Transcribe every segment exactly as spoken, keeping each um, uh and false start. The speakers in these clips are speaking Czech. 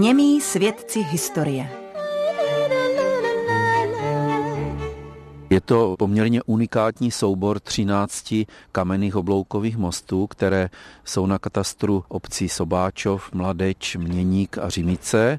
Němí svědci historie. Je to poměrně unikátní soubor třinácti kamenných obloukových mostů, které jsou na katastru obcí Sobáčov, Mladeč, Měník a Řimice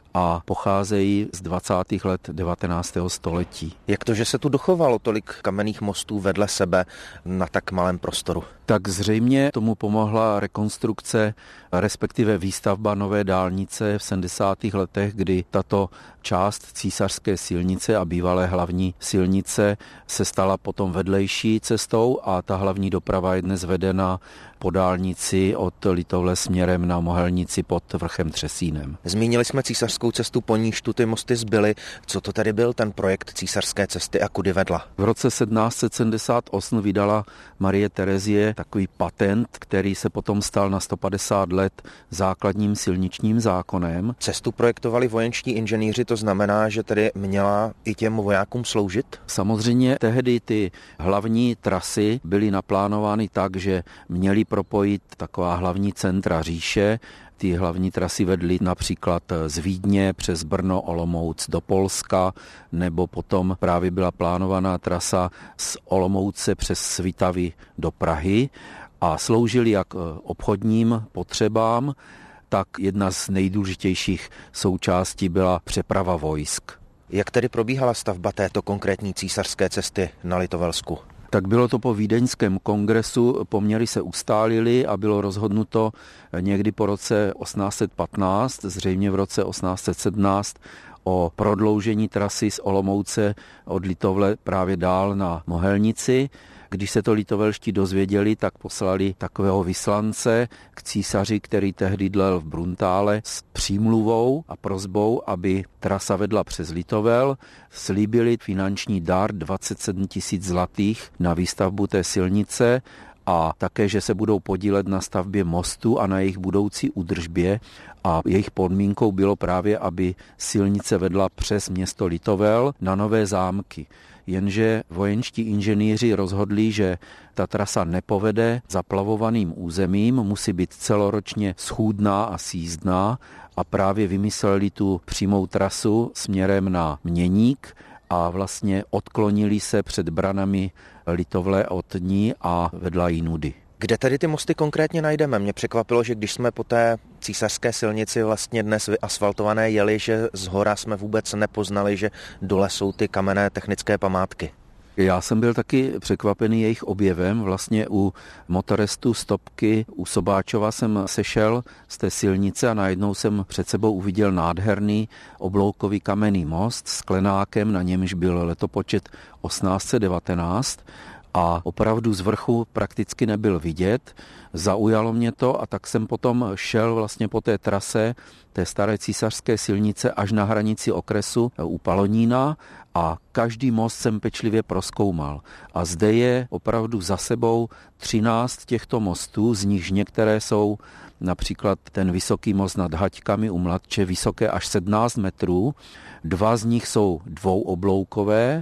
a pocházejí z dvacátých let devatenáctého století. Jak to, že se tu dochovalo tolik kamenných mostů vedle sebe na tak malém prostoru? Tak zřejmě tomu pomohla rekonstrukce, respektive výstavba nové dálnice v sedmdesátých letech, kdy tato část císařské silnice a bývalé hlavní silnice se stala potom vedlejší cestou a ta hlavní doprava je dnes vedena po dálnici od Litovle směrem na Mohelnici pod vrchem Třesínem. Zmínili jsme císařskou cestu, po níž tu ty mosty zbyly. Co to tedy byl ten projekt císařské cesty a kudy vedla? V roce sedmnáct set sedmdesát osm vydala Marie Terezie takový patent, který se potom stal na sto padesát let základním silničním zákonem. Cestu projektovali vojenští inženýři, to znamená, že tedy měla i těm vojákům sloužit? Samozřejmě tehdy ty hlavní trasy byly naplánovány tak, že měly propojit taková hlavní centra říše. Ty hlavní trasy vedly například z Vídně přes Brno, Olomouc do Polska, nebo potom právě byla plánovaná trasa z Olomouce přes Svitavy do Prahy a sloužily jak obchodním potřebám, tak jedna z nejdůležitějších součástí byla přeprava vojsk. Jak tedy probíhala stavba této konkrétní císařské cesty na Litovelsku? Tak bylo to po Vídeňském kongresu, poměry se ustálily a bylo rozhodnuto někdy po roce osmnáct set patnáct, zřejmě v roce osmnáct set sedmnáct, o prodloužení trasy z Olomouce od Litovle právě dál na Mohelnici. Když se to litovelští dozvěděli, tak poslali takového vyslance k císaři, který tehdy dlel v Bruntále, s přímluvou a prosbou, aby trasa vedla přes Litovel. Slíbili finanční dar dvacet sedm tisíc zlatých na výstavbu té silnice a také, že se budou podílet na stavbě mostu a na jejich budoucí údržbě. A jejich podmínkou bylo právě, aby silnice vedla přes město Litovel na Nové Zámky. Jenže vojenští inženýři rozhodli, že ta trasa nepovede zaplavovaným územím, musí být celoročně schůdná a sjízdná a právě vymysleli tu přímou trasu směrem na Měník a vlastně odklonili se před branami Litovle od ní a vedla jí nudy. Kde tedy ty mosty konkrétně najdeme? Mě překvapilo, že když jsme po té císařské silnici vlastně dnes vyasfaltované jeli, že z hora jsme vůbec nepoznali, že dole jsou ty kamenné technické památky. Já jsem byl taky překvapený jejich objevem. Vlastně u motorestu Stopky u Sobáčova jsem sešel z té silnice a najednou jsem před sebou uviděl nádherný obloukový kamenný most s klenákem, na němž byl letopočet osmnáct set devatenáct. A opravdu z vrchu prakticky nebyl vidět. Zaujalo mě to a tak jsem potom šel vlastně po té trase té staré císařské silnice až na hranici okresu u Palonína a každý most jsem pečlivě prozkoumal. A zde je opravdu za sebou třináct těchto mostů, z nichž některé jsou například ten vysoký most nad Haťkami u Mladče, vysoké až sedmnáct metrů. Dva z nich jsou dvouobloukové,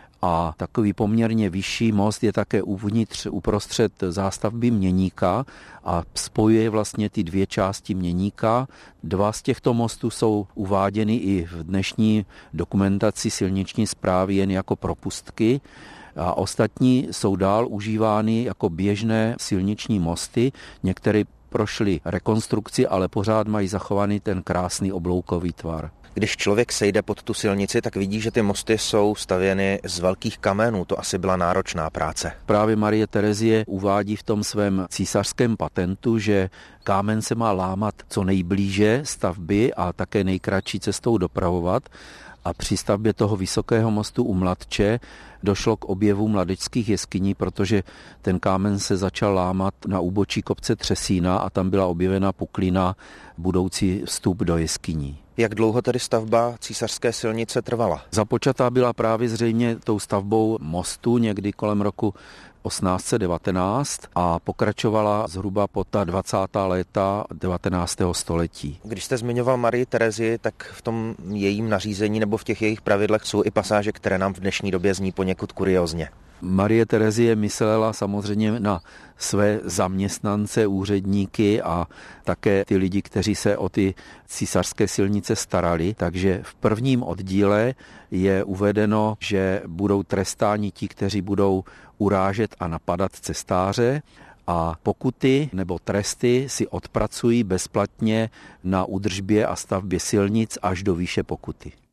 a takový poměrně vyšší most je také uvnitř, uprostřed zástavby Měníka a spojuje vlastně ty dvě části Měníka. Dva z těchto mostů jsou uváděny i v dnešní dokumentaci silniční správy jen jako propustky a ostatní jsou dál užívány jako běžné silniční mosty. Některé prošly rekonstrukci, ale pořád mají zachovaný ten krásný obloukový tvar. Když člověk sejde pod tu silnici, tak vidí, že ty mosty jsou stavěny z velkých kamenů. To asi byla náročná práce. Právě Marie Terezie uvádí v tom svém císařském patentu, že kámen se má lámat co nejblíže stavby a také nejkratší cestou dopravovat. A při stavbě toho vysokého mostu u Mladče došlo k objevu mladečských jeskyní, protože ten kámen se začal lámat na úbočí kopce Třesína a tam byla objevena puklina, budoucí vstup do jeskyní. Jak dlouho tedy stavba císařské silnice trvala? Započatá byla právě zřejmě tou stavbou mostu někdy kolem roku osmnáct set devatenáct a pokračovala zhruba po ta dvacátá léta devatenáctého století. Když jste zmiňoval Marii Terezii, tak v tom jejím nařízení nebo v těch jejich pravidlech jsou i pasáže, které nám v dnešní době zní poněkud kuriózně. Marie Terezie myslela samozřejmě na své zaměstnance, úředníky a také ty lidi, kteří se o ty císařské silnice starali. Takže v prvním oddíle je uvedeno, že budou trestáni ti, kteří budou urážet a napadat cestáře, a pokuty nebo tresty si odpracují bezplatně na údržbě a stavbě silnic až do výše pokuty.